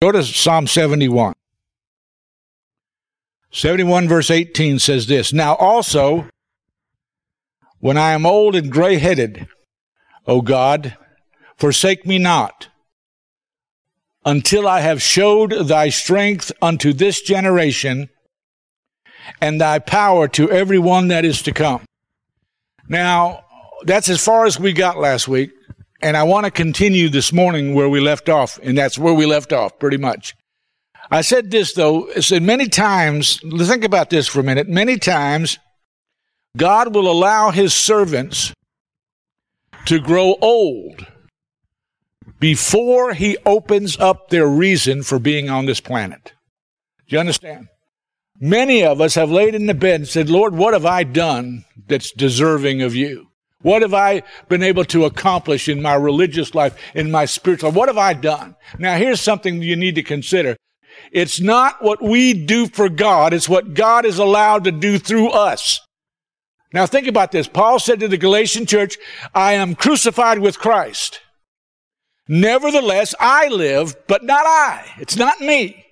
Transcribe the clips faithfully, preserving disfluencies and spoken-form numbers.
Go to Psalm seventy-one. seventy-one verse eighteen says this, "Now also, when I am old and gray-headed, O God, forsake me not, until I have showed thy strength unto this generation, and thy power to every one that is to come." Now, that's as far as we got last week, and I want to continue this morning where we left off, and that's where we left off, pretty much. I said this, though, I said many times, think about this for a minute, many times, God will allow his servants to grow old before he opens up their reason for being on this planet. Do you understand? Many of us have laid in the bed and said, "Lord, what have I done that's deserving of you? What have I been able to accomplish in my religious life, in my spiritual life? What have I done?" Now, here's something you need to consider. It's not what we do for God, it's what God is allowed to do through us. Now, think about this. Paul said to the Galatian church, "I am crucified with Christ. Nevertheless, I live, but not I." It's not me.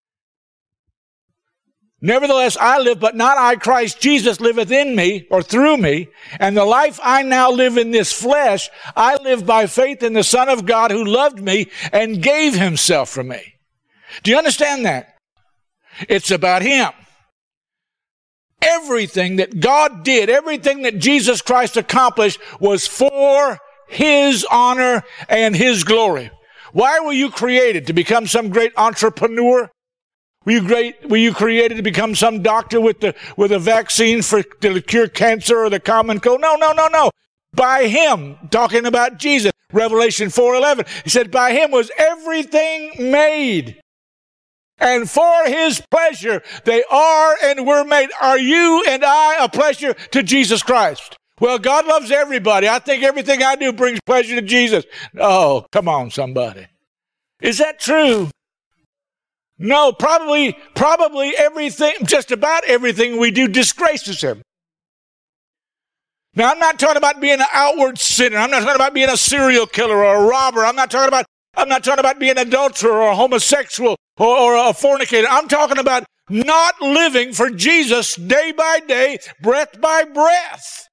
"Nevertheless, I live, but not I. Christ Jesus liveth in me," or through me. "And the life I now live in this flesh, I live by faith in the Son of God who loved me and gave himself for me." Do you understand that? It's about him. Everything that God did, everything that Jesus Christ accomplished was for his honor and his glory. Why were you created? To become some great entrepreneur? Were you great, were you created to become some doctor with the, with a vaccine for, to cure cancer or the common cold? No, no, no, no. By him, talking about Jesus, Revelation four eleven, he said, by him was everything made. And for his pleasure, they are and were made. Are you and I a pleasure to Jesus Christ? Well, God loves everybody. I think everything I do brings pleasure to Jesus. Oh, come on, somebody. Is that true? No, probably, probably everything, just about everything we do disgraces him. Now, I'm not talking about being an outward sinner. I'm not talking about being a serial killer or a robber. I'm not talking about, I'm not talking about being an adulterer or a homosexual or, or a fornicator. I'm talking about not living for Jesus day by day, breath by breath.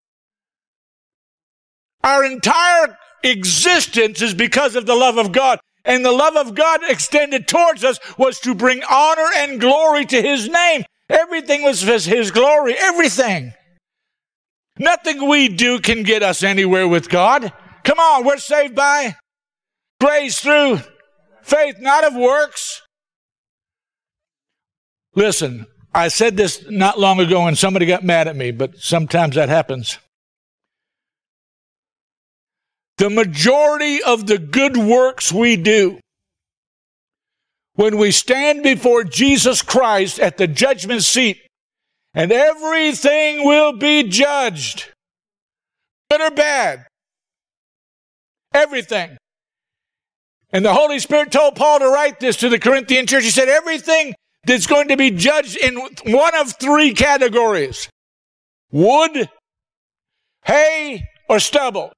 Our entire existence is because of the love of God. And the love of God extended towards us was to bring honor and glory to his name. Everything was his glory, everything. Nothing we do can get us anywhere with God. Come on, we're saved by grace through faith, not of works. Listen, I said this not long ago and somebody got mad at me, but sometimes that happens. The majority of the good works we do, when we stand before Jesus Christ at the judgment seat, and everything will be judged, good or bad, everything. And the Holy Spirit told Paul to write this to the Corinthian church. He said, everything that's going to be judged in one of three categories: wood, hay, or stubble.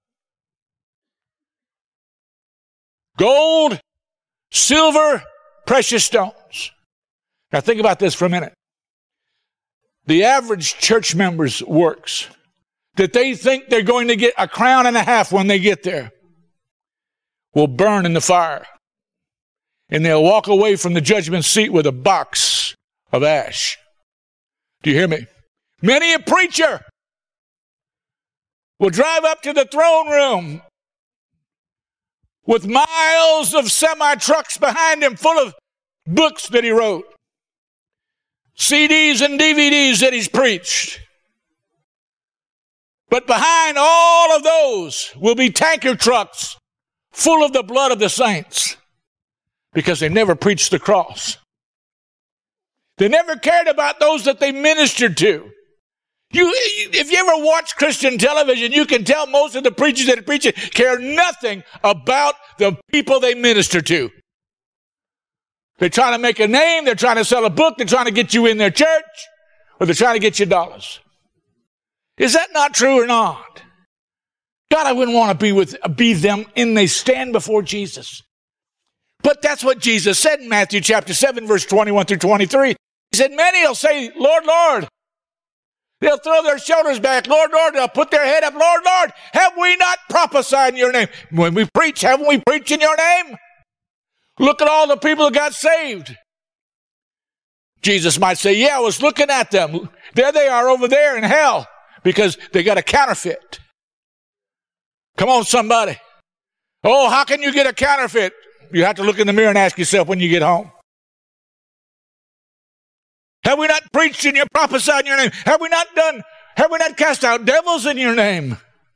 Gold, silver, precious stones. Now think about this for a minute. The average church member's works, that they think they're going to get a crown and a half when they get there, will burn in the fire. And they'll walk away from the judgment seat with a box of ash. Do you hear me? Many a preacher will drive up to the throne room with miles of semi-trucks behind him full of books that he wrote, C Ds and D V Ds that he's preached. But behind all of those will be tanker trucks full of the blood of the saints, because they never preached the cross. They never cared about those that they ministered to. You, if you ever watch Christian television, you can tell most of the preachers that preach it care nothing about the people they minister to. They're trying to make a name, they're trying to sell a book, they're trying to get you in their church, or they're trying to get you dollars. Is that not true or not? God, I wouldn't want to be with be them, and they stand before Jesus. But that's what Jesus said in Matthew chapter seven, verse twenty-one through twenty-three. He said, many will say, Lord, Lord. They'll throw their shoulders back. Lord, Lord. They'll put their head up. Lord, Lord. Have we not prophesied in your name? When we preach, haven't we preached in your name? Look at all the people who got saved. Jesus might say, yeah, I was looking at them. There they are over there in hell because they got a counterfeit. Come on, somebody. Oh, how can you get a counterfeit? You have to look in the mirror and ask yourself when you get home. Have we not preached in your, prophesied in your name? Have we not done, have we not cast out devils in your name?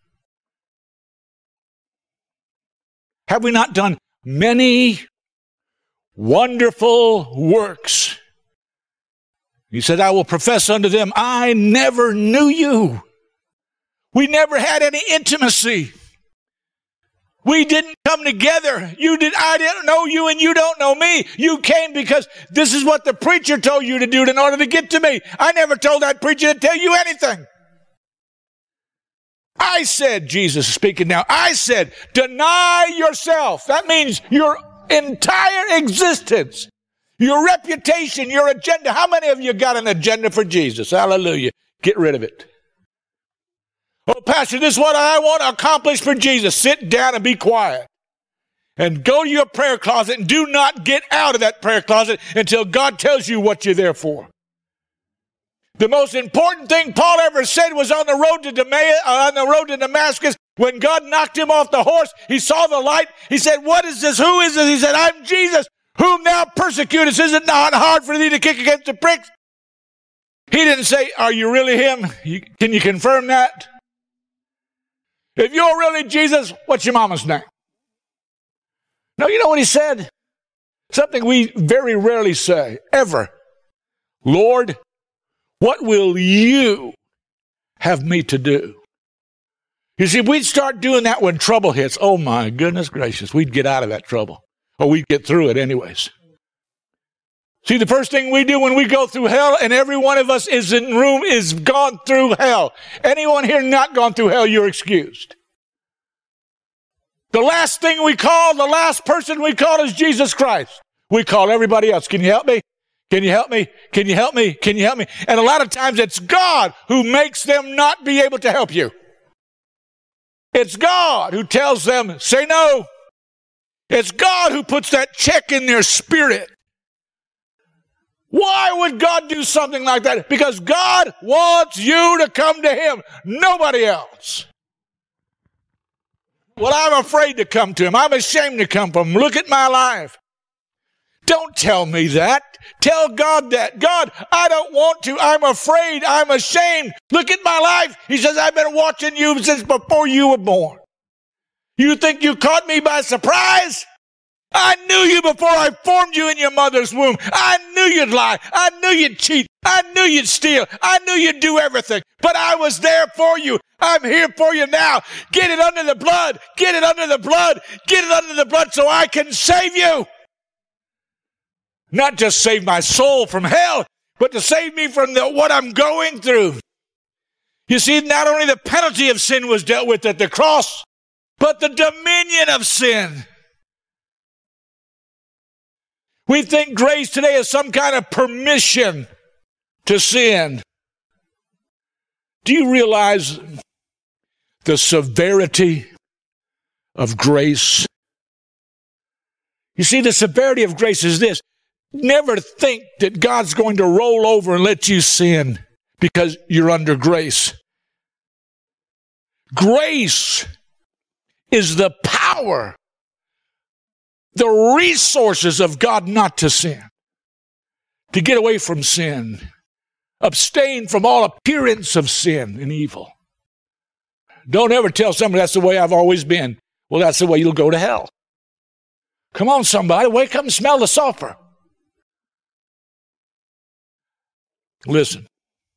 Have we not done many wonderful works? He said, I will profess unto them, I never knew you. We never had any intimacy. We didn't come together. You did, I didn't know you and you don't know me. You came because this is what the preacher told you to do in order to get to me. I never told that preacher to tell you anything. I said, Jesus is speaking now, I said, deny yourself. That means your entire existence, your reputation, your agenda. How many of you got an agenda for Jesus? Hallelujah. Get rid of it. Oh, Pastor, this is what I want to accomplish for Jesus. Sit down and be quiet. And go to your prayer closet and do not get out of that prayer closet until God tells you what you're there for. The most important thing Paul ever said was on the road to Damascus, uh, on the road to Damascus, when God knocked him off the horse, he saw the light. He said, what is this? Who is this? He said, I'm Jesus, whom thou persecutest. Is it not hard for thee to kick against the pricks? He didn't say, are you really him? You, can you confirm that? If you're really Jesus, what's your mama's name? No, you know what he said? Something we very rarely say, ever. Lord, what will you have me to do? You see, if we'd start doing that when trouble hits, oh my goodness gracious, we'd get out of that trouble. Or we'd get through it anyways. See, the first thing we do when we go through hell, and every one of us is in room, is gone through hell. Anyone here not gone through hell, you're excused. The last thing we call, the last person we call is Jesus Christ. We call everybody else. Can you help me? Can you help me? Can you help me? Can you help me? And a lot of times it's God who makes them not be able to help you. It's God who tells them, say no. It's God who puts that check in their spirit. Why would God do something like that? Because God wants you to come to Him, nobody else. Well, I'm afraid to come to Him. I'm ashamed to come from Him. Look at my life. Don't tell me that. Tell God that. God, I don't want to. I'm afraid. I'm ashamed. Look at my life. He says, I've been watching you since before you were born. You think you caught me by surprise? I knew you before I formed you in your mother's womb. I knew you'd lie. I knew you'd cheat. I knew you'd steal. I knew you'd do everything. But I was there for you. I'm here for you now. Get it under the blood. Get it under the blood. Get it under the blood so I can save you. Not just save my soul from hell, but to save me from the, what I'm going through. You see, not only the penalty of sin was dealt with at the cross, but the dominion of sin. We think grace today is some kind of permission to sin. Do you realize the severity of grace? You see, the severity of grace is this. Never think that God's going to roll over and let you sin because you're under grace. Grace is the power, the resources of God not to sin, to get away from sin, abstain from all appearance of sin and evil. Don't ever tell somebody that's the way I've always been. Well, that's the way you'll go to hell. Come on, somebody, wake up and smell the sulfur. Listen,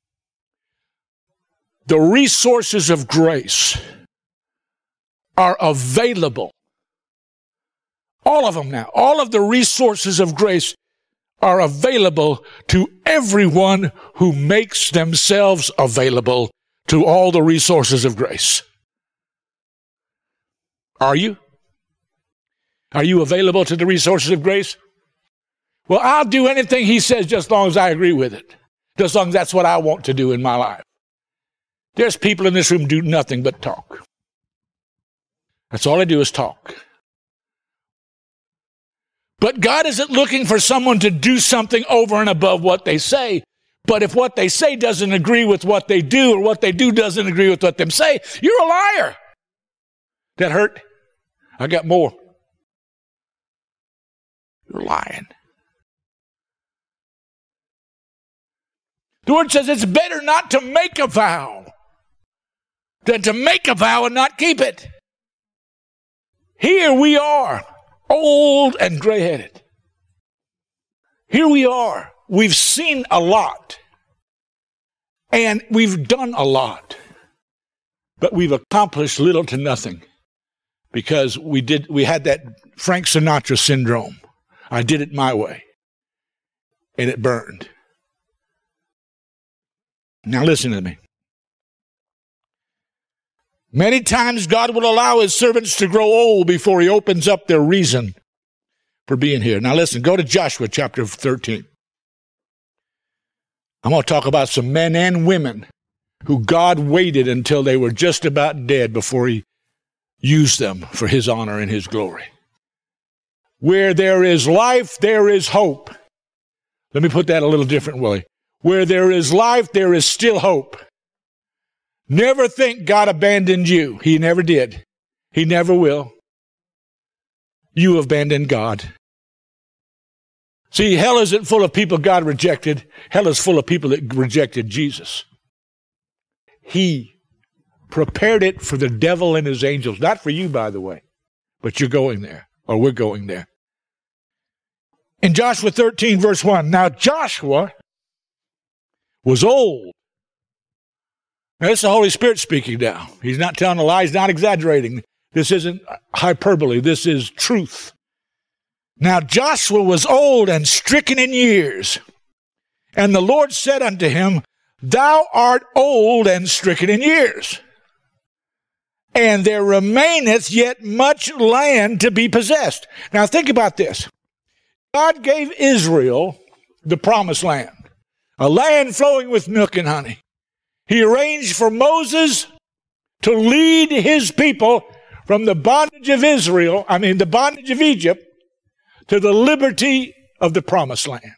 the resources of grace are available. All of them now. All of the resources of grace are available to everyone who makes themselves available to all the resources of grace. Are you? Are you available to the resources of grace? Well, I'll do anything he says just as long as I agree with it. Just as long as that's what I want to do in my life. There's people in this room who do nothing but talk. That's all they do is talk. But God isn't looking for someone to do something over and above what they say. But if what they say doesn't agree with what they do, or what they do doesn't agree with what they say, you're a liar. That hurt? I got more. You're lying. The word says it's better not to make a vow than to make a vow and not keep it. Here we are, old and gray-headed. Here we are. We've seen a lot. And we've done a lot. But we've accomplished little to nothing. Because we did we had that Frank Sinatra syndrome. I did it my way. And it burned. Now listen to me. Many times God will allow his servants to grow old before he opens up their reason for being here. Now listen, go to Joshua chapter thirteen. I'm going to talk about some men and women who God waited until they were just about dead before he used them for his honor and his glory. Where there is life, there is hope. Let me put that a little different way. Where there is life, there is still hope. Never think God abandoned you. He never did. He never will. You abandoned God. See, hell isn't full of people God rejected. Hell is full of people that rejected Jesus. He prepared it for the devil and his angels. Not for you, by the way. But you're going there. Or we're going there. In Joshua thirteen, verse one. Now Joshua was old. Now, it's the Holy Spirit speaking now. He's not telling a lie. He's not exaggerating. This isn't hyperbole. This is truth. Now Joshua was old and stricken in years. And the Lord said unto him, Thou art old and stricken in years. And there remaineth yet much land to be possessed. Now think about this. God gave Israel the promised land. A land flowing with milk and honey. He arranged for Moses to lead his people from the bondage of Israel, I mean the bondage of Egypt, to the liberty of the promised land.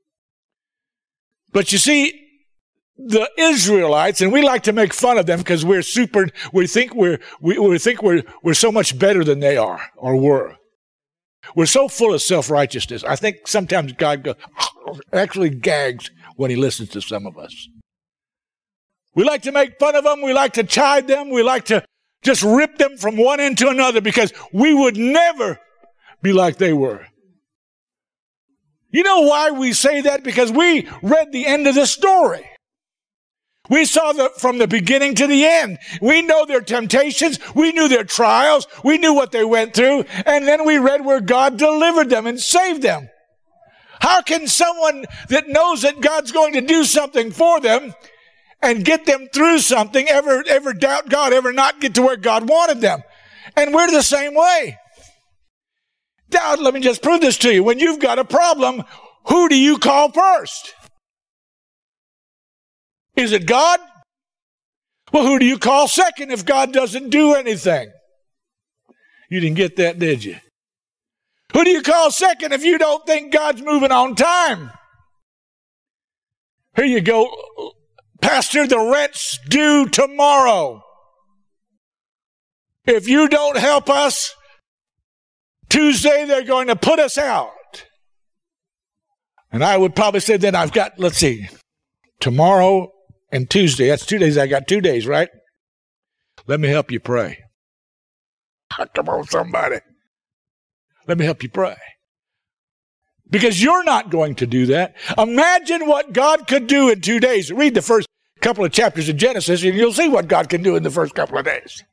But you see, the Israelites, and we like to make fun of them because we're super, we think we're, we, we think we're, we're so much better than they are or were. We're so full of self-righteousness. I think sometimes God goes, actually gags when he listens to some of us. We like to make fun of them. We like to chide them. We like to just rip them from one end to another because we would never be like they were. You know why we say that? Because we read the end of the story. We saw the, from the beginning to the end. We know their temptations. We knew their trials. We knew what they went through. And then we read where God delivered them and saved them. How can someone that knows that God's going to do something for them and get them through something ever, ever doubt God, ever not get to where God wanted them? And we're the same way. Doubt, let me just prove this to you. When you've got a problem, who do you call first? Is it God? Well, who do you call second if God doesn't do anything? You didn't get that, did you? Who do you call second if you don't think God's moving on time? Here you go. Pastor, the rent's due tomorrow. If you don't help us, Tuesday they're going to put us out. And I would probably say then I've got, let's see, tomorrow and Tuesday. That's two days. I got two days, right? Let me help you pray. Come on, somebody. Let me help you pray. Because you're not going to do that. Imagine what God could do in two days. Read the first couple of chapters of Genesis and you'll see what God can do in the first couple of days.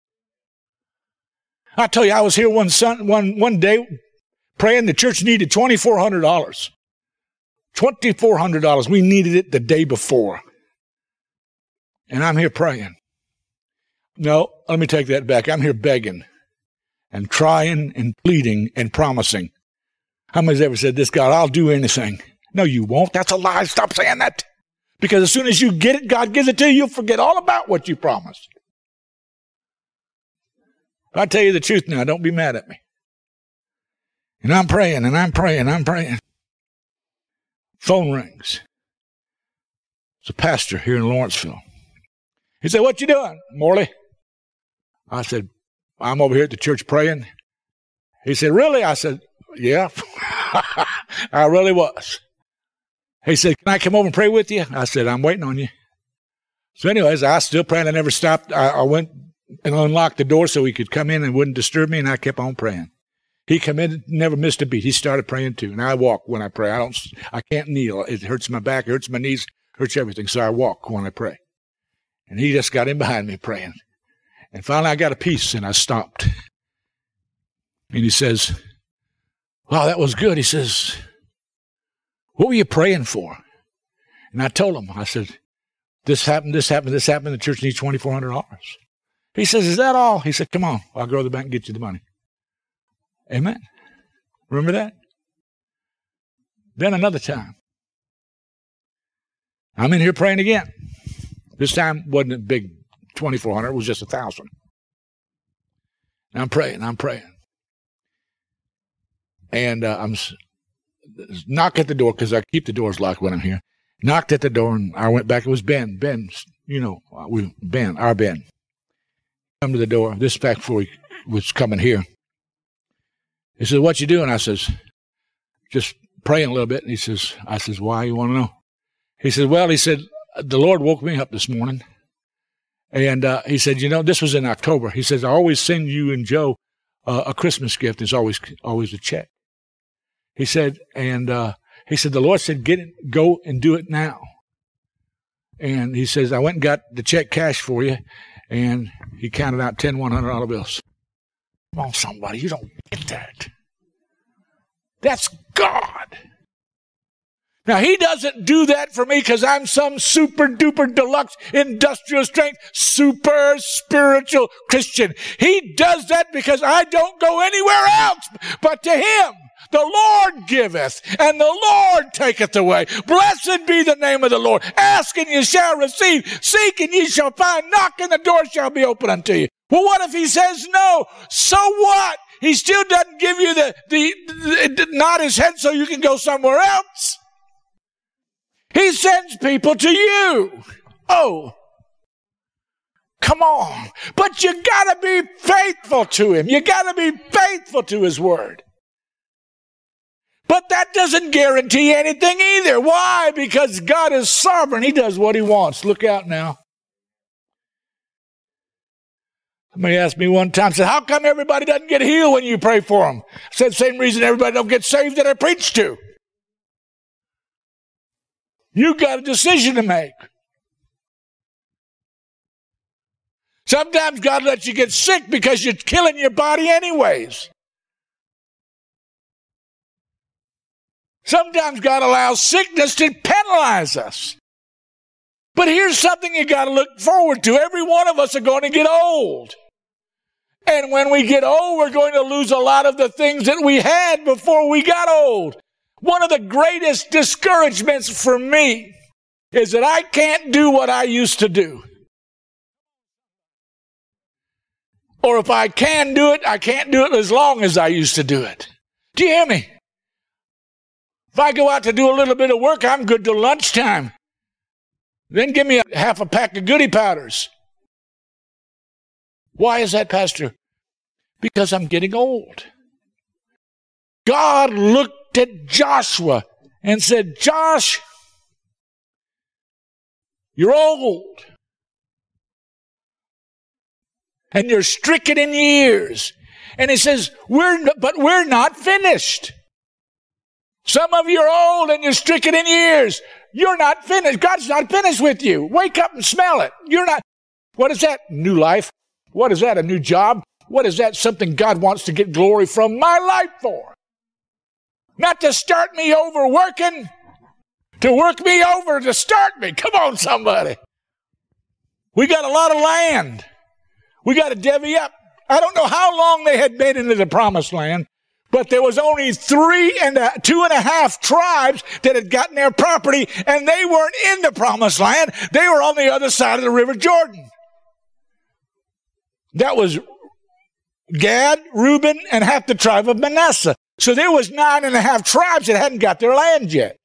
I tell you, I was here one sun, one, one day praying. The church needed twenty-four hundred dollars. twenty-four hundred dollars. We needed it the day before. And I'm here praying. No, let me take that back. I'm here begging. and trying and pleading and promising. How many's ever said this, God, I'll do anything? No, you won't. That's a lie. Stop saying that. Because as soon as you get it, God gives it to you, you'll forget all about what you promised. If I tell you the truth now, don't be mad at me. And I'm praying, and I'm praying, I'm praying. Phone rings. It's a pastor here in Lawrenceville. He said, what you doing, Morley? I said, I'm over here at the church praying. He said, really? I said, yeah, I really was. He said, can I come over and pray with you? I said, I'm waiting on you. So anyways, I still praying. I never stopped. I, I went and unlocked the door so he could come in and wouldn't disturb me, and I kept on praying. He come in, never missed a beat. He started praying too, and I walk when I pray. I don't, I can't kneel. It hurts my back, it hurts my knees, hurts everything, so I walk when I pray. And he just got in behind me praying. And finally I got a peace, and I stopped. And he says, wow, that was good. He says, what were you praying for? And I told him, I said, this happened, this happened, this happened. The church needs twenty-four hundred dollars. He says, is that all? He said, come on, I'll go to the bank and get you the money. Amen. Remember that? Then another time, I'm in here praying again. This time wasn't a big twenty-four hundred, it was just a thousand. And I'm praying, I'm praying. And uh, I'm knock at the door, because I keep the doors locked when I'm here. Knocked at the door, and I went back. It was Ben. Ben, you know, we Ben, our Ben. Come to the door. This is back before he was coming here. He says, what you doing? I says, just praying a little bit. And he says, I says, why, you want to know? He said, well, he said, the Lord woke me up this morning. And uh, he said, you know, this was in October. He says, I always send you and Joe uh, a Christmas gift. It's always always a check. He said, and uh, he said, the Lord said, get it, go and do it now. And he says, I went and got the check cash for you. And he counted out ten one hundred dollar bills. Come on, somebody, you don't get that. That's God. Now, he doesn't do that for me because I'm some super duper deluxe industrial strength, super spiritual Christian. He does that because I don't go anywhere else but to him. The Lord giveth, and the Lord taketh away. Blessed be the name of the Lord. Ask and you shall receive. Seek and ye shall find. Knock and the door shall be open unto you. Well, what if he says no? So what? He still doesn't give you the, the, the nod his head so you can go somewhere else. He sends people to you. Oh, come on. But you gotta be faithful to him. You gotta be faithful to his word. But that doesn't guarantee anything either. Why? Because God is sovereign. He does what he wants. Look out now. Somebody asked me one time, said, how come everybody doesn't get healed when you pray for them? I said, same reason everybody don't get saved that I preach to. You got a decision to make. Sometimes God lets you get sick because you're killing your body anyways. Sometimes God allows sickness to penalize us. But here's something you got to look forward to. Every one of us are going to get old. And when we get old, we're going to lose a lot of the things that we had before we got old. One of the greatest discouragements for me is that I can't do what I used to do. Or if I can do it, I can't do it as long as I used to do it. Do you hear me? If I go out to do a little bit of work, I'm good till lunchtime. Then give me a half a pack of goody powders. Why is that, Pastor? Because I'm getting old. God looked at Joshua and said, Josh, you're old. And you're stricken in years. And he says, we're but we're not finished. Some of you are old and you're stricken in years. You're not finished. God's not finished with you. Wake up and smell it. You're not. What is that? New life. What is that? A new job? What is that? Something God wants to get glory from my life for. Not to start me over working, to work me over to start me. Come on, somebody. We got a lot of land. We got to divvy up I don't know how long they had been into the promised land, but there was only three and a, two and a half tribes that had gotten their property, and they weren't in the promised land. They were on the other side of the River Jordan. That was Gad, Reuben, and half the tribe of Manasseh. So there was nine and a half tribes that hadn't got their land yet.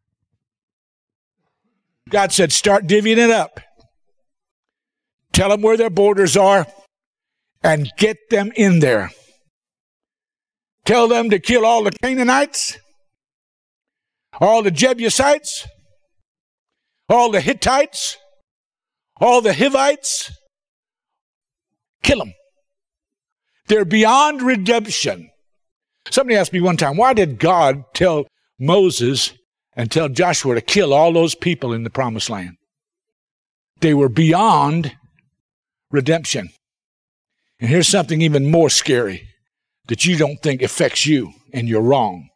God said, start divvying it up. Tell them where their borders are and get them in there. Tell them to kill all the Canaanites, all the Jebusites, all the Hittites, all the Hivites. Kill them. They're beyond redemption. Somebody asked me one time, why did God tell Moses and tell Joshua to kill all those people in the promised land? They were beyond redemption. And here's something even more scary that you don't think affects you, and you're wrong.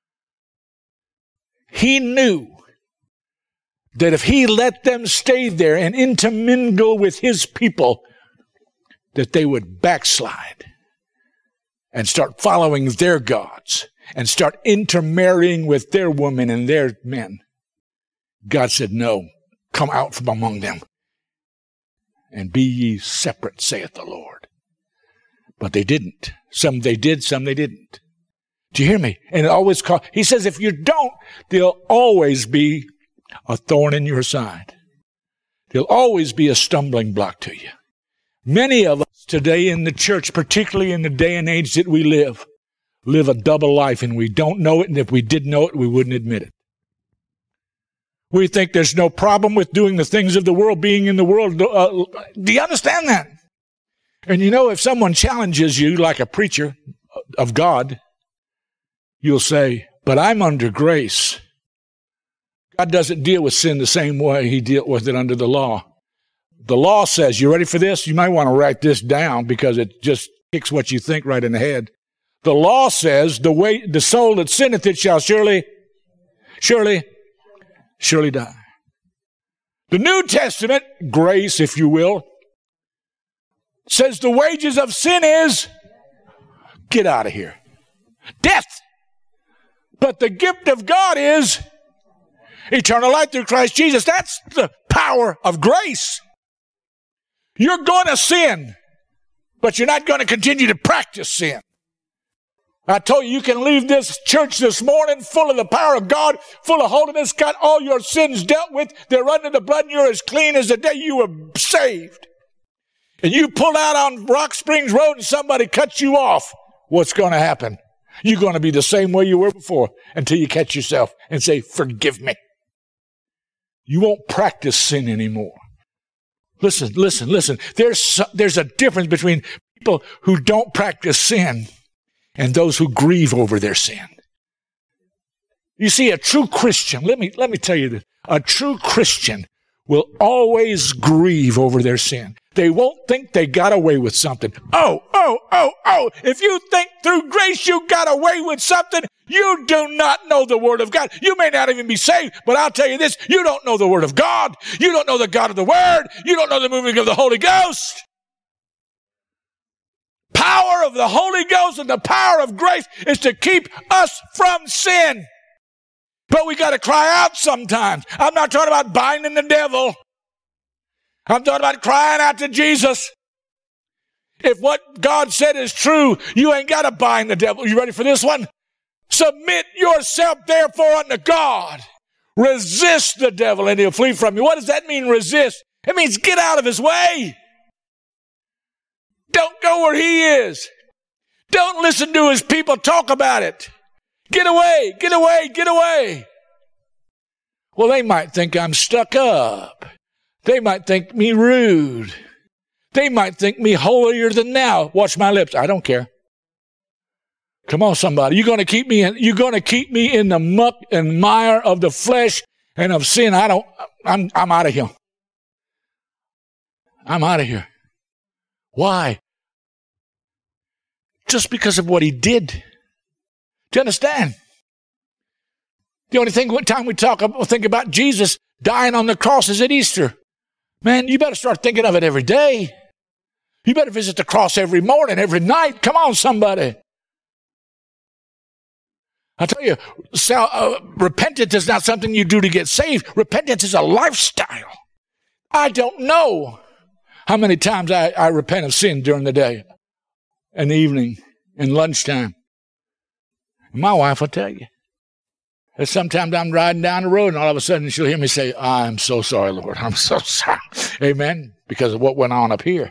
He knew that if he let them stay there and intermingle with his people, that they would backslide and start following their gods and start intermarrying with their women and their men. God said, no, come out from among them and be ye separate, saith the Lord. But they didn't. Some they did, some they didn't. Do you hear me? And it always call, he says, if you don't, there'll always be a thorn in your side. There'll always be a stumbling block to you. Many of us today in the church, particularly in the day and age that we live, live a double life, and we don't know it, and if we did know it, we wouldn't admit it. We think there's no problem with doing the things of the world, being in the world. Uh, do you understand that? And you know, if someone challenges you like a preacher of God, you'll say, but I'm under grace. God doesn't deal with sin the same way he dealt with it under the law. The law says, you ready for this? You might want to write this down because it just kicks what you think right in the head. The law says, the way the soul that sinneth it shall surely, surely, surely die. The New Testament, grace, if you will, says the wages of sin is, get out of here, death. But the gift of God is eternal life through Christ Jesus. That's the power of grace. You're going to sin, but you're not going to continue to practice sin. I told you, you can leave this church this morning full of the power of God, full of holiness, got all your sins dealt with. They're under the blood, and you're as clean as the day you were saved. And you pull out on Rock Springs Road and somebody cuts you off. What's going to happen? You're going to be the same way you were before until you catch yourself and say, forgive me. You won't practice sin anymore. Listen, listen, listen. There's, there's a difference between people who don't practice sin and those who grieve over their sin. You see, a true Christian, let me, let me tell you this, a true Christian will always grieve over their sin. They won't think they got away with something. Oh, oh, oh, oh. If you think through grace you got away with something, you do not know the Word of God. You may not even be saved, but I'll tell you this, you don't know the Word of God. You don't know the God of the Word. You don't know the moving of the Holy Ghost. Power of the Holy Ghost and the power of grace is to keep us from sin. But we got to cry out sometimes. I'm not talking about binding the devil. I'm talking about crying out to Jesus. If what God said is true, you ain't got to bind the devil. You ready for this one? Submit yourself therefore unto God. Resist the devil and he'll flee from you. What does that mean, resist? It means get out of his way. Don't go where he is. Don't listen to his people talk about it. Get away, get away, get away. Well, they might think I'm stuck up. They might think me rude. They might think me holier than thou. Watch my lips. I don't care. Come on, somebody. You're going to keep me in, you're going to keep me in the muck and mire of the flesh and of sin. I don't, I'm, I'm out of here. I'm out of here. Why? Just because of what he did. Do you understand? The only thing, one time we talk about, think about Jesus dying on the cross is at Easter. Man, you better start thinking of it every day. You better visit the cross every morning, every night. Come on, somebody. I tell you, so, uh, repentance is not something you do to get saved. Repentance is a lifestyle. I don't know how many times I, I repent of sin during the day, in the evening, and lunchtime. My wife will tell you. And sometimes I'm riding down the road and all of a sudden she'll hear me say, I'm so sorry, Lord. I'm so sorry. Amen. Because of what went on up here.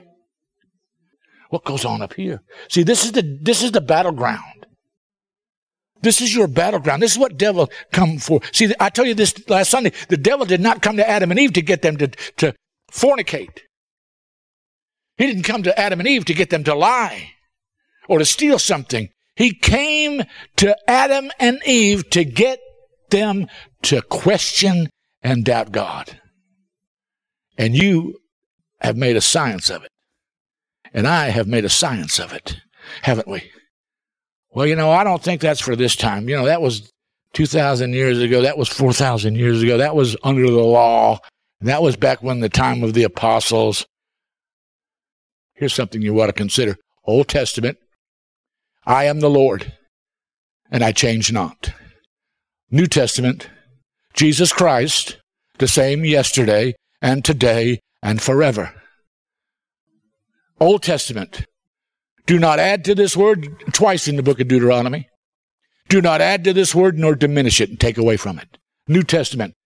What goes on up here? See, this is the, this is the battleground. This is your battleground. This is what devil come for. See, I told you this last Sunday. The devil did not come to Adam and Eve to get them to, to fornicate. He didn't come to Adam and Eve to get them to lie or to steal something. He came to Adam and Eve to get them to question and doubt God. And you have made a science of it. And I have made a science of it, haven't we? Well, you know, I don't think that's for this time. You know, that was two thousand years ago. That was four thousand years ago. That was under the law. That was back when the time of the apostles. Here's something you ought to consider. Old Testament. I am the Lord, and I change not. New Testament, Jesus Christ, the same yesterday and today and forever. Old Testament, do not add to this word, twice in the book of Deuteronomy. Do not add to this word nor diminish it and take away from it. New Testament,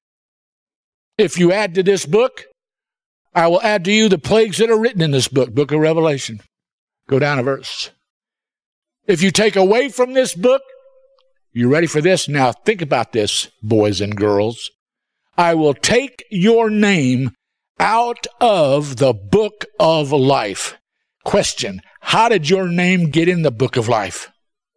if you add to this book, I will add to you the plagues that are written in this book, book of Revelation. Go down a verse. If you take away from this book, you ready for this? Now think about this, boys and girls. I will take your name out of the book of life. Question, how did your name get in the book of life?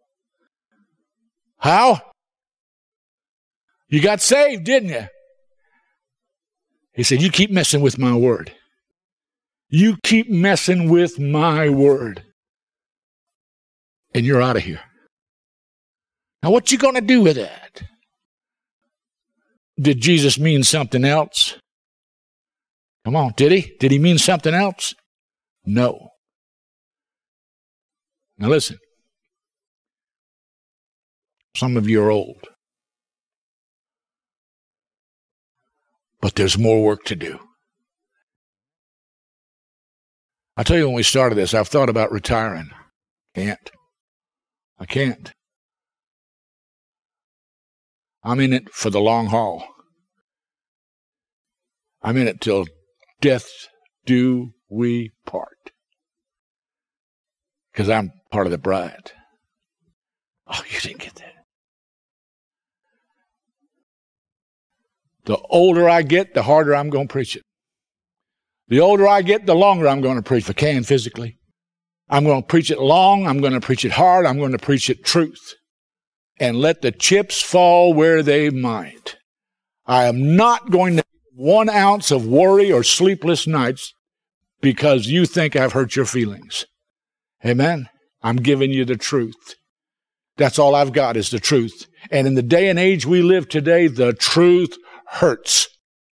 How? You got saved, didn't you? He said, you keep messing with my word. You keep messing with my word. And you're out of here. Now, what you going to do with that? Did Jesus mean something else? Come on, did he? Did he mean something else? No. Now listen. Some of you are old. But there's more work to do. I tell you, when we started this, I've thought about retiring. Can't. I can't. I'm in it for the long haul. I'm in it till death do we part. Because I'm part of the bride. Oh, you didn't get that. The older I get, the harder I'm going to preach it. The older I get, the longer I'm going to preach, if I can physically. I'm going to preach it long. I'm going to preach it hard. I'm going to preach it truth. And let the chips fall where they might. I am not going to one ounce of worry or sleepless nights because you think I've hurt your feelings. Amen? I'm giving you the truth. That's all I've got is the truth. And in the day and age we live today, the truth hurts.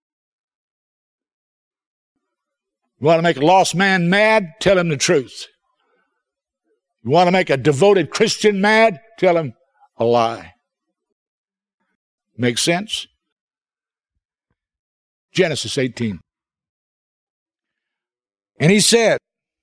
You want to make a lost man mad? Tell him the truth. You want to make a devoted Christian mad? Tell him a lie. Make sense? Genesis eighteen. And he said,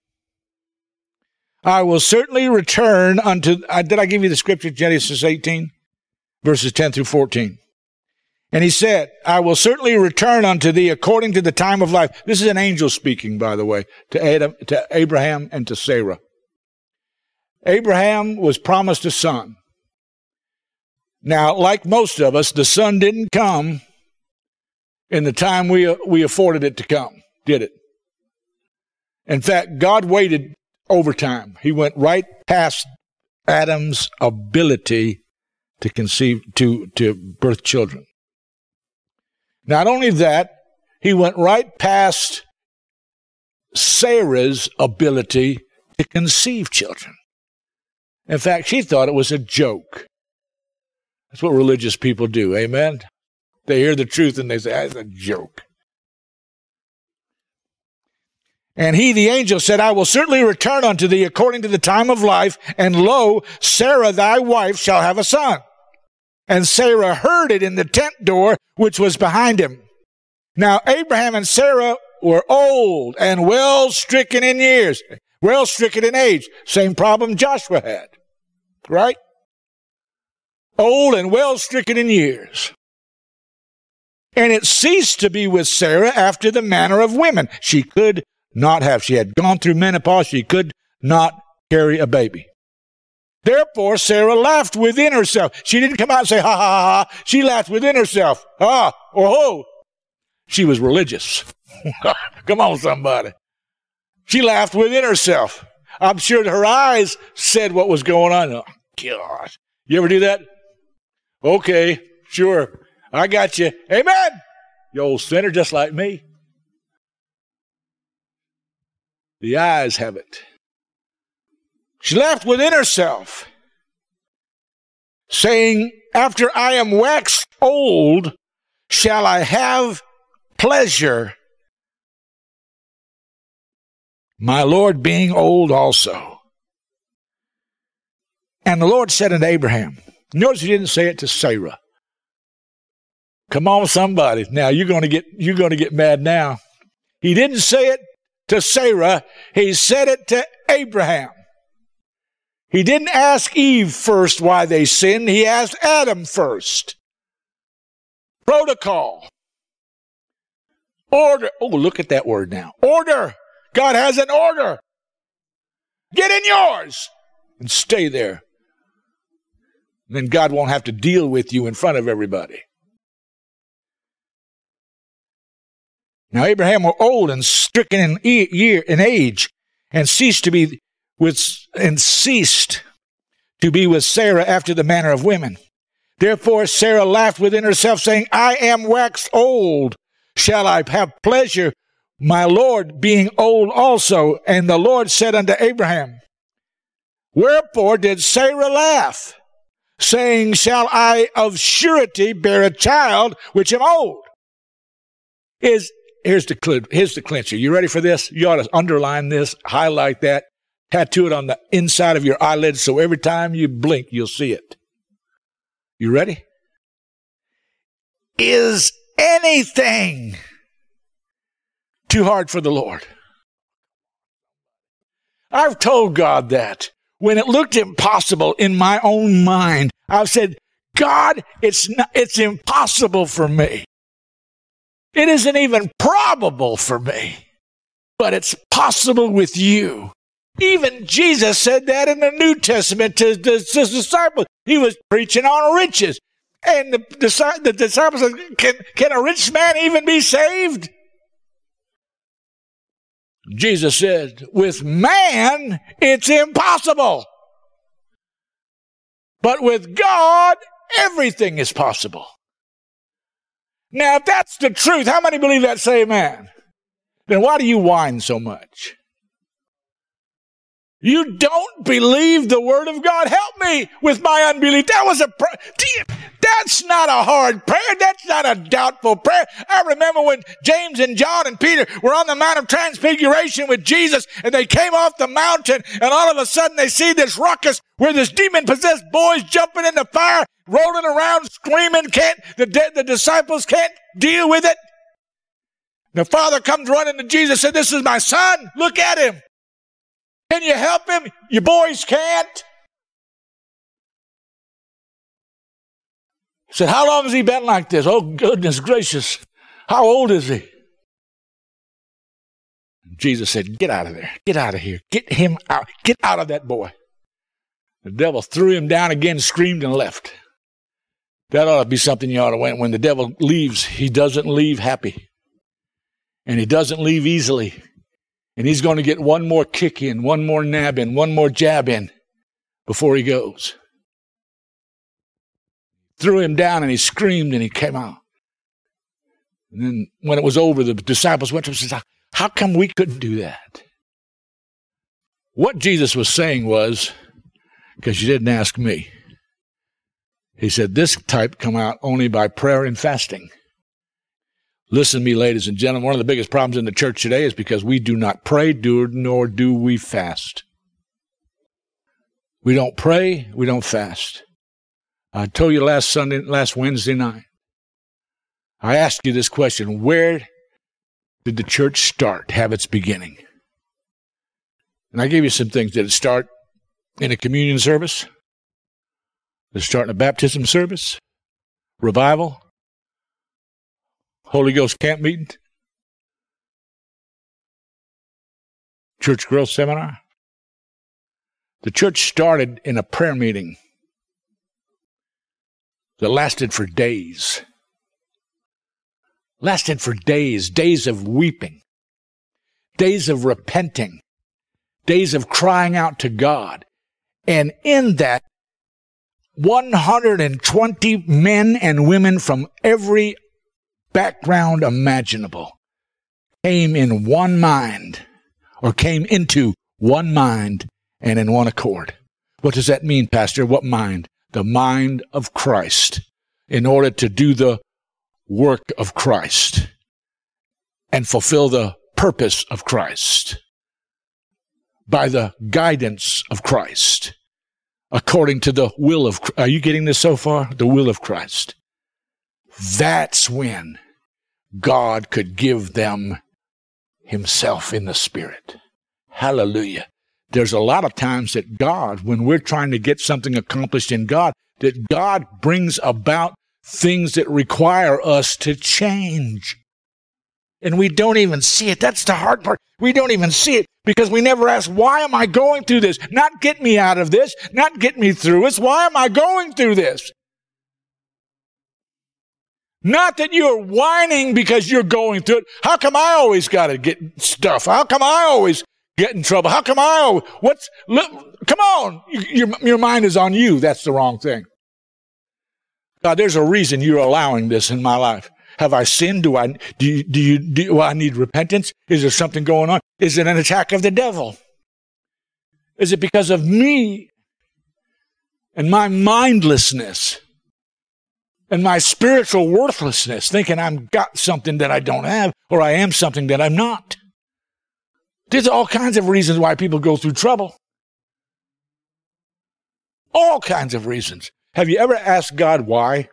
I will certainly return unto, uh, did I give you the scripture, Genesis eighteen? Verses ten through fourteen. And he said, I will certainly return unto thee according to the time of life. This is an angel speaking, by the way, to Adam, to Abraham and to Sarah. Abraham was promised a son. Now, like most of us, the son didn't come in the time we, we afforded it to come, did it? In fact, God waited overtime. He went right past Adam's ability to conceive, to, to birth children. Not only that, he went right past Sarah's ability to conceive children. In fact, she thought it was a joke. That's what religious people do, amen? They hear the truth and they say, that's a joke. And he, the angel, said, I will certainly return unto thee according to the time of life, and lo, Sarah thy wife shall have a son. And Sarah heard it in the tent door which was behind him. Now Abraham and Sarah were old and well stricken in years, well stricken in age. Same problem Joshua had, right? Old and well stricken in years. And it ceased to be with Sarah after the manner of women. She could not have. She had gone through menopause. She could not carry a baby. Therefore, Sarah laughed within herself. She didn't come out and say, ha, ha, ha, ha. She laughed within herself. Ah, or ho. She was religious. Come on, somebody. She laughed within herself. I'm sure her eyes said what was going on. Oh, gosh. You ever do that? Okay, sure. I got you. Amen. You old sinner just like me. The eyes have it. She laughed within herself, saying, after I am waxed old, shall I have pleasure, my Lord being old also. And the Lord said unto Abraham, notice he didn't say it to Sarah. Come on, somebody. Now you're going to get, you're going to get mad now. He didn't say it to Sarah. He said it to Abraham. He didn't ask Eve first why they sinned. He asked Adam first. Protocol. Order. Oh, look at that word now. Order. God has an order. Get in yours and stay there. And then God won't have to deal with you in front of everybody. Now Abraham was old and stricken in year in age, and ceased to be with and ceased to be with Sarah after the manner of women. Therefore Sarah laughed within herself, saying, I am waxed old. Shall I have pleasure, my Lord being old also? And the Lord said unto Abraham, wherefore did Sarah laugh, saying, shall I of surety bear a child which am old? Is Here's the, here's the clincher. You ready for this? You ought to underline this, highlight that, tattoo it on the inside of your eyelids so every time you blink, you'll see it. You ready? Is anything too hard for the Lord? I've told God that. When it looked impossible in my own mind, I've said, God, it's not, it's impossible for me. It isn't even probable for me, but it's possible with you. Even Jesus said that in the New Testament to the disciples. He was preaching on riches. And the, the disciples said, can, can a rich man even be saved? Jesus said, with man, it's impossible. But with God, everything is possible. Now, if that's the truth, how many believe that? Say amen. Then why do you whine so much? You don't believe the word of God. Help me with my unbelief. That was a prayer. That's not a hard prayer. That's not a doubtful prayer. I remember when James and John and Peter were on the Mount of Transfiguration with Jesus, and they came off the mountain, and all of a sudden they see this ruckus where this demon-possessed boy's jumping in the fire, rolling around, screaming. Can't the, the disciples can't deal with it. The father comes running to Jesus and said, this is my son. Look at him. Can you help him? Your boys can't. He said, how long has he been like this? Oh, goodness gracious. How old is he? Jesus said, get out of there. Get out of here. Get him out. Get out of that boy. The devil threw him down again, screamed, and left. That ought to be something you ought to win. When the devil leaves, he doesn't leave happy. And he doesn't leave easily. And he's going to get one more kick in, one more nab in, one more jab in before he goes. Threw him down and he screamed and he came out. And then when it was over, the disciples went to him and said, how come we couldn't do that? What Jesus was saying was, because you didn't ask me. He said, this type come out only by prayer and fasting. Listen to me, ladies and gentlemen. One of the biggest problems in the church today is because we do not pray, do, nor do we fast. We don't pray, we don't fast. I told you last Sunday, last Wednesday night, I asked you this question: where did the church start, have its beginning? And I gave you some things. Did it start in a communion service? Did it start in a baptism service? Revival? Holy Ghost camp meeting? Church growth seminar? The church started in a prayer meeting that lasted for days. Lasted for days, days of weeping, days of repenting, days of crying out to God. And in that, one hundred twenty men and women from every background imaginable came in one mind, or came into one mind and in one accord. What does that mean, Pastor? What mind? The mind of Christ, in order to do the work of Christ and fulfill the purpose of Christ by the guidance of Christ, according to the will of Christ. Are you getting this so far? The will of Christ. That's when God could give them himself in the Spirit. Hallelujah. There's a lot of times that God, when we're trying to get something accomplished in God, that God brings about things that require us to change. And we don't even see it. That's the hard part. We don't even see it because we never ask, why am I going through this? Not get me out of this, not get me through this. Why am I going through this? Not that you're whining because you're going through it. How come I always got to get stuff? How come I always get in trouble? How come I always, what's, look, come on. Your, your mind is on you. That's the wrong thing. God, there's a reason you're allowing this in my life. Have I sinned? Do I, do you, do you, do I need repentance? Is there something going on? Is it an attack of the devil? Is it because of me and my mindlessness and my spiritual worthlessness, thinking I've got something that I don't have, or I am something that I'm not? There's all kinds of reasons why people go through trouble. All kinds of reasons. Have you ever asked God why?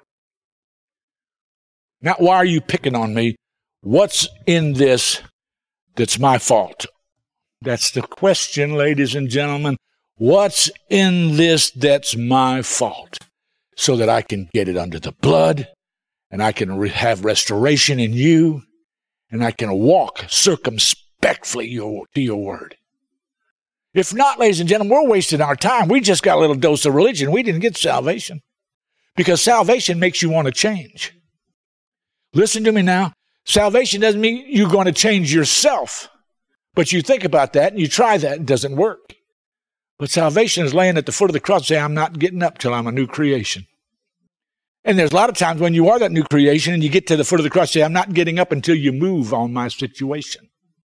Not why are you picking on me? What's in this that's my fault? That's the question, ladies and gentlemen. What's in this that's my fault? So that I can get it under the blood, and I can re- have restoration in you, and I can walk circumspectly your, to your word. If not, ladies and gentlemen, we're wasting our time. We just got a little dose of religion. We didn't get salvation. Because salvation makes you want to change. Listen to me now. Salvation doesn't mean you're going to change yourself. But you think about that and you try that, it doesn't work. But salvation is laying at the foot of the cross and saying, I'm not getting up till I'm a new creation. And there's a lot of times when you are that new creation and you get to the foot of the cross and say, I'm not getting up until you move on my situation.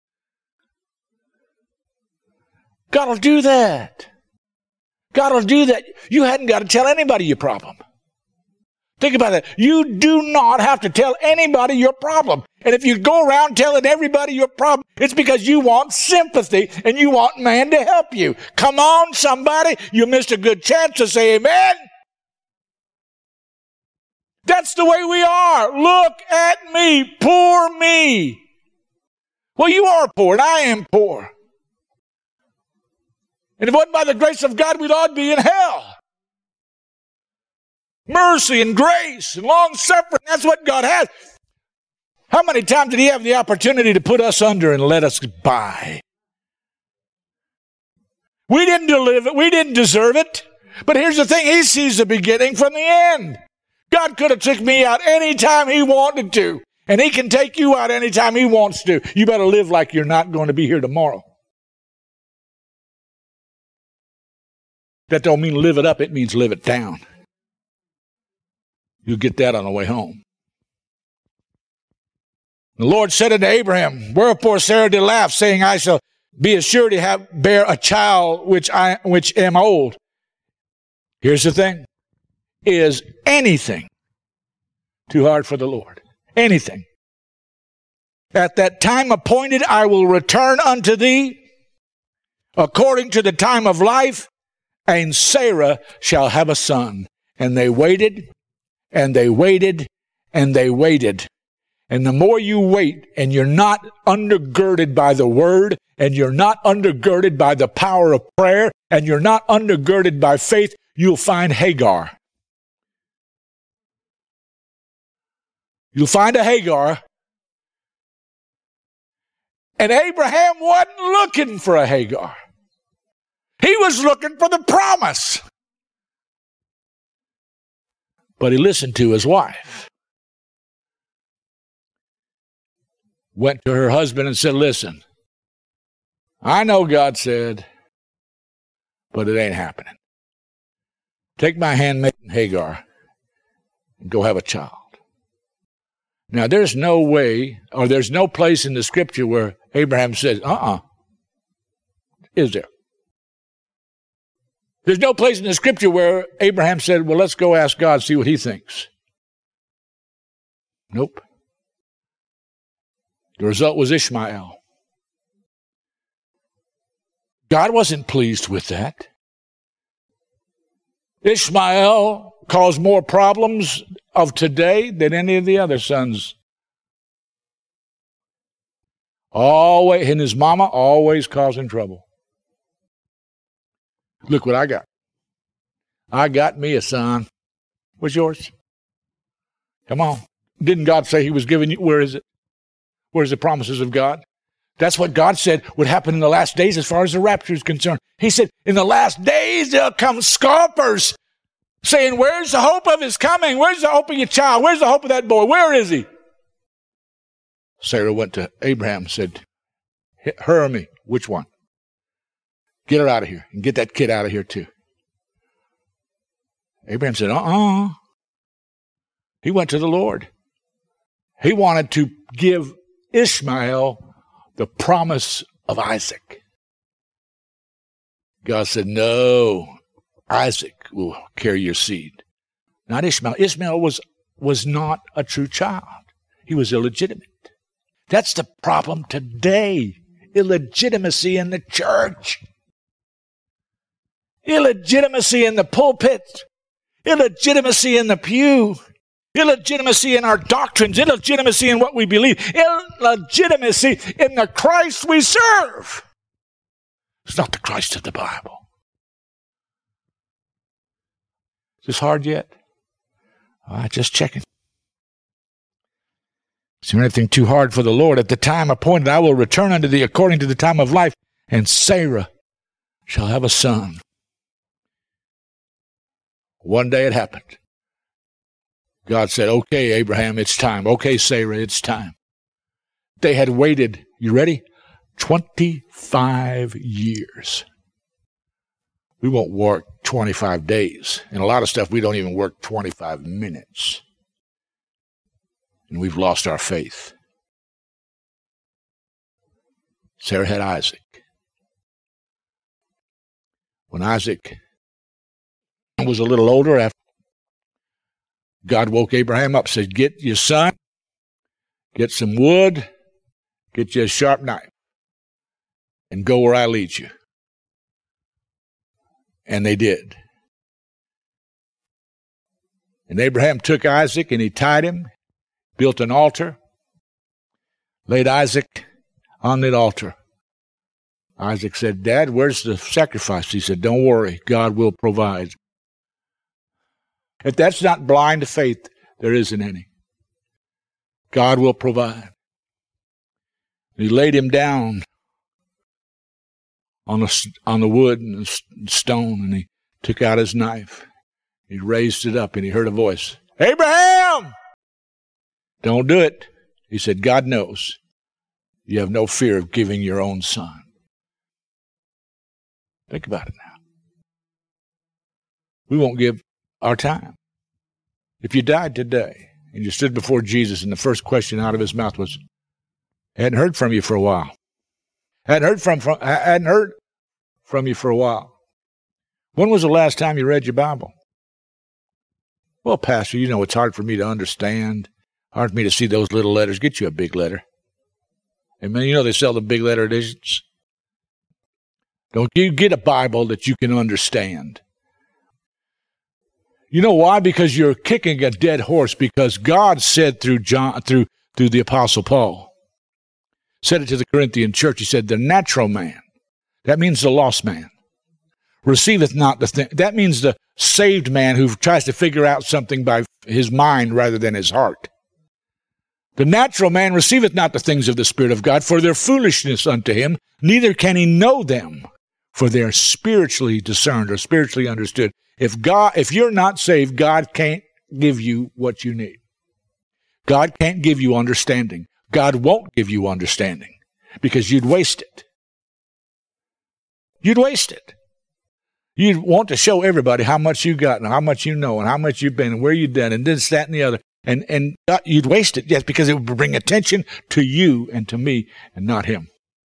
God will do that. God will do that. You hadn't got to tell anybody your problem. Think about that. You do not have to tell anybody your problem. And if you go around telling everybody your problem, it's because you want sympathy and you want man to help you. Come on, somebody. You missed a good chance to say amen. That's the way we are. Look at me, poor me. Well, you are poor and I am poor. And if it wasn't by the grace of God, we'd all be in hell. Mercy and grace and long suffering, that's what God has. How many times did he have the opportunity to put us under and let us by? We didn't deliver it. We didn't deserve it. But here's the thing. He sees the beginning from the end. God could have took me out anytime he wanted to. And he can take you out anytime he wants to. You better live like you're not going to be here tomorrow. That don't mean live it up. It means live it down. You'll get that on the way home. The Lord said unto Abraham, wherefore Sarah did laugh, saying, I shall be assured to have bear a child which I which am old. Here's the thing. Is anything too hard for the Lord? Anything. At that time appointed, I will return unto thee according to the time of life, and Sarah shall have a son. And they waited, and they waited, and they waited. And the more you wait, and you're not undergirded by the word, and you're not undergirded by the power of prayer, and you're not undergirded by faith, you'll find Hagar. You'll find a Hagar. And Abraham wasn't looking for a Hagar. He was looking for the promise. But he listened to his wife. Went to her husband and said, listen, I know God said, but it ain't happening. Take my handmaiden Hagar and go have a child. Now, there's no way, or there's no place in the scripture where Abraham says, uh-uh. Is there? There's no place in the scripture where Abraham said, well, let's go ask God, see what he thinks. Nope. The result was Ishmael. God wasn't pleased with that. Ishmael caused more problems of today than any of the other sons. Always, and his mama always causing trouble. Look what I got. I got me a son. What's yours? Come on. Didn't God say he was giving you, where is it? Where's the promises of God? That's what God said would happen in the last days as far as the rapture is concerned. He said, in the last days there'll come scoffers saying, where's the hope of his coming? Where's the hope of your child? Where's the hope of that boy? Where is he? Sarah went to Abraham and said, her or me? Which one? Get her out of here and get that kid out of here too. Abraham said, uh-uh. He went to the Lord. He wanted to give Ishmael the promise of Isaac. God said, no, Isaac will carry your seed. Not Ishmael. Ishmael was, was not a true child. He was illegitimate. That's the problem today. Illegitimacy in the church. Illegitimacy in the pulpit. Illegitimacy in the pew. Illegitimacy in our doctrines. Illegitimacy in what we believe. Illegitimacy in the Christ we serve. It's not the Christ of the Bible. Is this hard yet? All right, just checking. Is there anything too hard for the Lord? At the time appointed, I will return unto thee according to the time of life, and Sarah shall have a son. One day it happened. God said, okay, Abraham, it's time. Okay, Sarah, it's time. They had waited, you ready? twenty-five years. We won't work twenty-five days. And a lot of stuff we don't even work twenty-five minutes. And we've lost our faith. Sarah had Isaac. When Isaac was a little older, after God woke Abraham up, said, get your son, get some wood, get you a sharp knife, and go where I lead you. And they did. And Abraham took Isaac and he tied him, built an altar, laid Isaac on that altar. Isaac said, Dad, where's the sacrifice? He said, don't worry, God will provide. If that's not blind faith, there isn't any. God will provide. He laid him down on the, on the wood and the stone, and he took out his knife. He raised it up, and he heard a voice, Abraham! Don't do it. He said, God knows. You have no fear of giving your own son. Think about it now. We won't give our time. If you died today and you stood before Jesus and the first question out of his mouth was, I hadn't heard from you for a while. I hadn't heard from, from, I hadn't heard from you for a while. When was the last time you read your Bible? Well, Pastor, you know it's hard for me to understand. Hard for me to see those little letters. Get you a big letter. Amen. You know they sell the big letter editions. Don't you get a Bible that you can understand. You know why? Because you're kicking a dead horse, because God said through John, through, through the Apostle Paul, said it to the Corinthian church. He said, the natural man, that means the lost man, receiveth not the thing. That means the saved man who tries to figure out something by his mind rather than his heart. The natural man receiveth not the things of the Spirit of God, for their foolishness unto him, neither can he know them, for they are spiritually discerned or spiritually understood. If God, if you're not saved, God can't give you what you need. God can't give you understanding. God won't give you understanding because you'd waste it. You'd waste it. You'd want to show everybody how much you got and how much you know and how much you've been and where you've done and this, that, and the other. And, and you'd waste it, yes, because it would bring attention to you and to me and not him.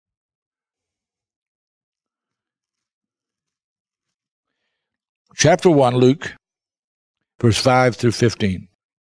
Chapter one, Luke, verse five through fifteen.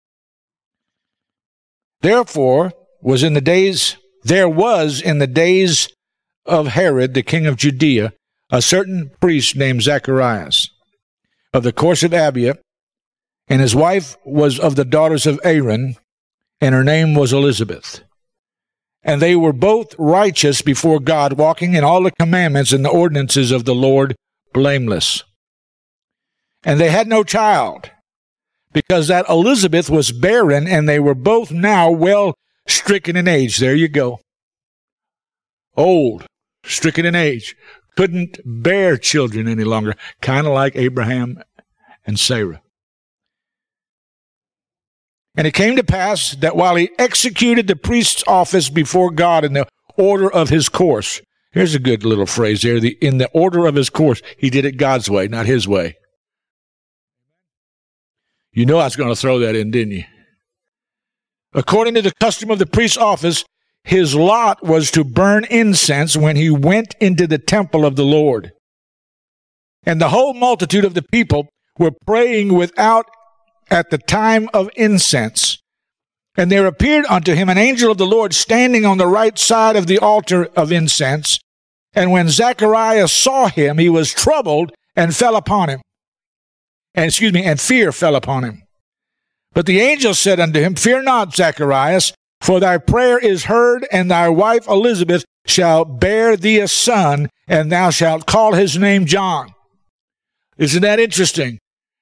Therefore was in the days, there was in the days of Herod, the king of Judea, a certain priest named Zacharias, of the course of Abia, and his wife was of the daughters of Aaron, and her name was Elizabeth. And they were both righteous before God, walking in all the commandments and the ordinances of the Lord, blameless. And they had no child, because that Elizabeth was barren, and they were both now well stricken in age. There you go. Old, stricken in age, couldn't bear children any longer, kind of like Abraham and Sarah. And it came to pass that while he executed the priest's office before God in the order of his course, here's a good little phrase there, the, in the order of his course, he did it God's way, not his way. You know I was going to throw that in, didn't you? According to the custom of the priest's office, his lot was to burn incense when he went into the temple of the Lord. And the whole multitude of the people were praying without at the time of incense. And there appeared unto him an angel of the Lord standing on the right side of the altar of incense. And when Zacharias saw him, he was troubled and fell upon him. And excuse me, and fear fell upon him. But the angel said unto him, Fear not, Zacharias, for thy prayer is heard, and thy wife Elizabeth shall bear thee a son, and thou shalt call his name John. Isn't that interesting?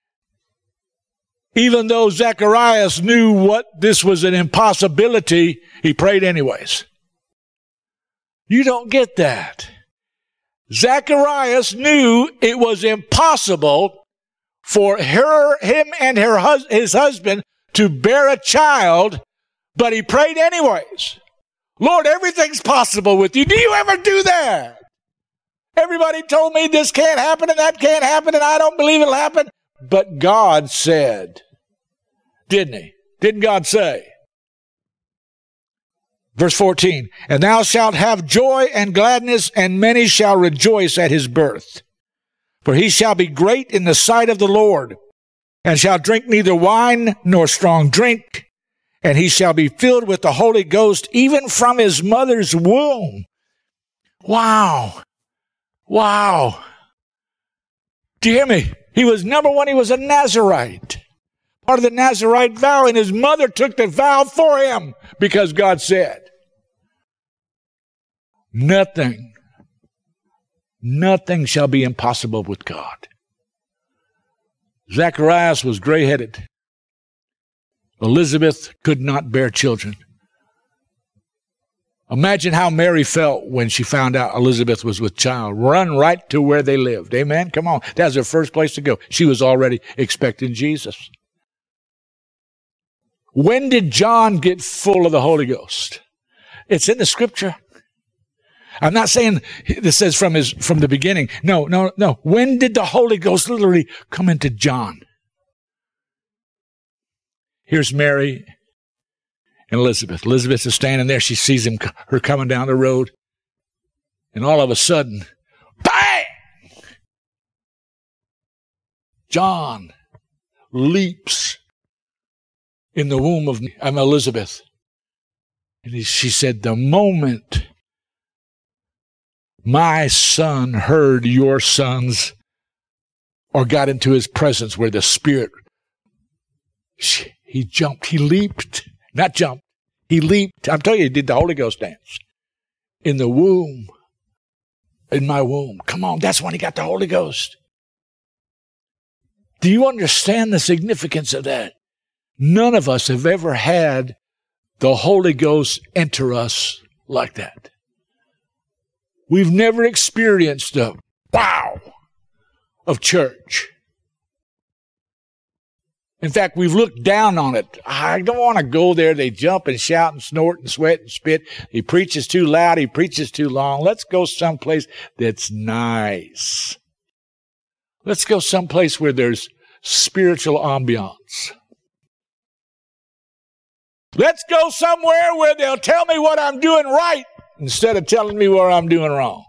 Even though Zacharias knew what this was an impossibility, he prayed anyways. You don't get that. Zacharias knew it was impossible for her, him and her hus- his husband to bear a child, but he prayed anyways. Lord, everything's possible with you. Do you ever do that? Everybody told me this can't happen and that can't happen and I don't believe it'll happen. But God said, didn't he? Didn't God say? Verse fourteen, And thou shalt have joy and gladness, and many shall rejoice at his birth. For he shall be great in the sight of the Lord, and shall drink neither wine nor strong drink, and he shall be filled with the Holy Ghost even from his mother's womb. Wow. Wow. Do you hear me? He was, number one, he was a Nazirite. Part of the Nazirite vow, and his mother took the vow for him because God said. Nothing, nothing shall be impossible with God. Zacharias was gray-headed. Elizabeth could not bear children. Imagine how Mary felt when she found out Elizabeth was with child. Run right to where they lived. Amen? Come on. That was her first place to go. She was already expecting Jesus. When did John get full of the Holy Ghost? It's in the scripture. I'm not saying this says from his, from the beginning. No, no, no. When did the Holy Ghost literally come into John? Here's Mary and Elizabeth. Elizabeth is standing there. She sees him, her coming down the road. And all of a sudden, bang! John leaps in the womb of um, Elizabeth. And he, she said, the moment my son heard your sons, or got into his presence where the Spirit, he jumped, he leaped, not jumped, he leaped. I'm telling you, he did the Holy Ghost dance in the womb, in my womb. Come on, that's when he got the Holy Ghost. Do you understand the significance of that? None of us have ever had the Holy Ghost enter us like that. We've never experienced the wow of church. In fact, we've looked down on it. I don't want to go there. They jump and shout and snort and sweat and spit. He preaches too loud. He preaches too long. Let's go someplace that's nice. Let's go someplace where there's spiritual ambiance. Let's go somewhere where they'll tell me what I'm doing right instead of telling me where I'm doing wrong.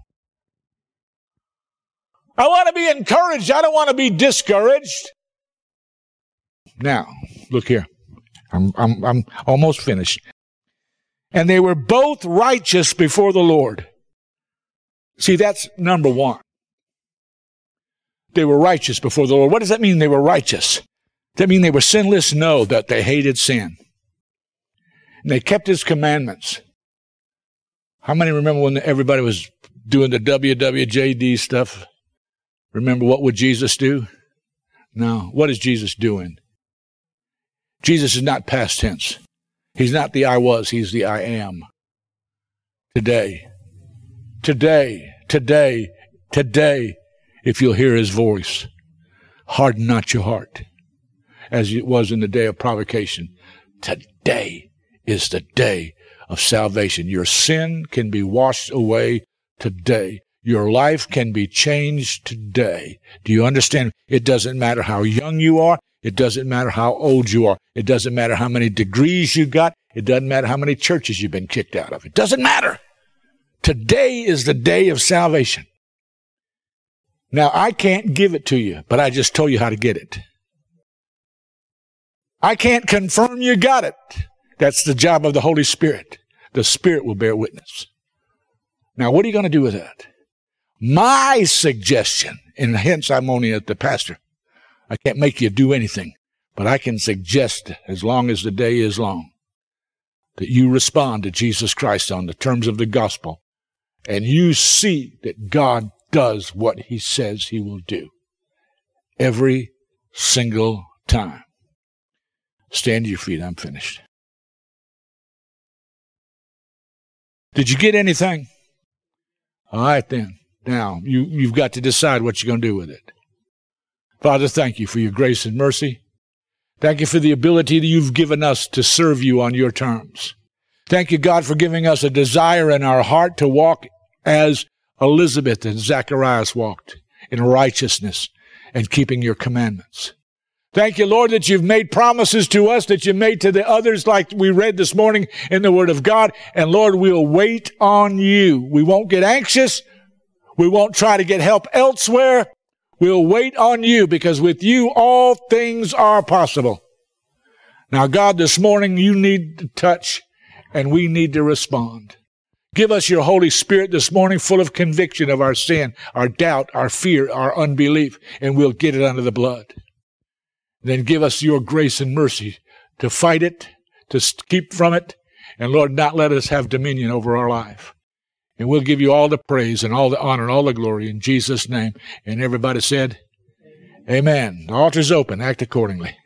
I want to be encouraged. I don't want to be discouraged. Now, look here. I'm, I'm, I'm almost finished. And they were both righteous before the Lord. See, that's number one. They were righteous before the Lord. What does that mean, they were righteous? Does that mean they were sinless? No, that they hated sin. And they kept his commandments. How many remember when everybody was doing the W W J D stuff? Remember, what would Jesus do? No. What is Jesus doing? Jesus is not past tense. He's not the I was. He's the I am. Today. Today. Today. Today. If you'll hear his voice, harden not your heart, as it was in the day of provocation. Today is the day of salvation. Your sin can be washed away today. Your life can be changed today. Do you understand? It doesn't matter how young you are. It doesn't matter how old you are. It doesn't matter how many degrees you got. It doesn't matter how many churches you've been kicked out of. It doesn't matter. Today is the day of salvation. Now, I can't give it to you, but I just told you how to get it. I can't confirm you got it. That's the job of the Holy Spirit. The Spirit will bear witness. Now, what are you going to do with that? My suggestion, and hence I'm only the pastor. I can't make you do anything, but I can suggest, as long as the day is long, that you respond to Jesus Christ on the terms of the gospel, and you see that God does what he says he will do every single time. Stand to your feet. I'm finished. Did you get anything? All right, then. Now, you, you've got to decide what you're going to do with it. Father, thank you for your grace and mercy. Thank you for the ability that you've given us to serve you on your terms. Thank you, God, for giving us a desire in our heart to walk as Elizabeth and Zacharias walked, in righteousness and keeping your commandments. Thank you, Lord, that you've made promises to us that you made to the others, like we read this morning in the Word of God. And Lord, we'll wait on you. We won't get anxious. We won't try to get help elsewhere. We'll wait on you, because with you all things are possible. Now, God, this morning you need to touch and we need to respond. Give us your Holy Spirit this morning, full of conviction of our sin, our doubt, our fear, our unbelief, and we'll get it under the blood. Then give us your grace and mercy to fight it, to keep from it, and Lord, not let us have dominion over our life. And we'll give you all the praise and all the honor and all the glory in Jesus' name. And everybody said, amen. The altar's open. Act accordingly.